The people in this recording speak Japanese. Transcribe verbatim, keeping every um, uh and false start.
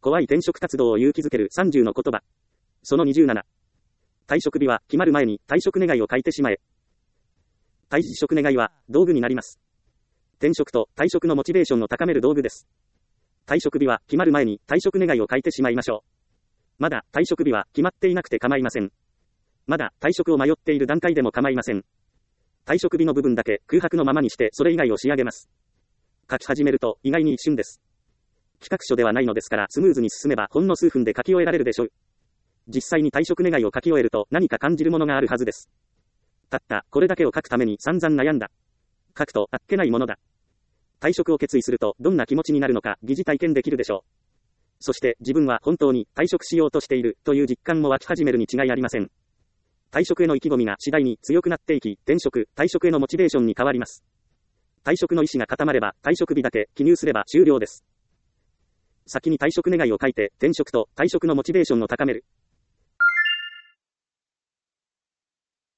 怖い転職活動を勇気づけるさんじゅうの言葉。そのにじゅうなな。退職日は決まる前に退職願いを書いてしまえ。退職願いは道具になります。転職と退職のモチベーションを高める道具です。退職日は決まる前に退職願いを書いてしまいましょう。まだ退職日は決まっていなくて構いません。まだ退職を迷っている段階でも構いません。退職日の部分だけ空白のままにしてそれ以外を仕上げます。書き始めると意外に一瞬です。企画書ではないのですからスムーズに進めばほんの数分で書き終えられるでしょう。実際に退職願いを書き終えると何か感じるものがあるはずです。たったこれだけを書くために散々悩んだ。書くとあっけないものだ。退職を決意するとどんな気持ちになるのか疑似体験できるでしょう。そして自分は本当に退職しようとしているという実感も湧き始めるに違いありません。退職への意気込みが次第に強くなっていき、転職、退職へのモチベーションに変わります。退職の意思が固まれば退職日だけ記入すれば終了です。先に退職願いを書いて転職と退職のモチベーションを高める。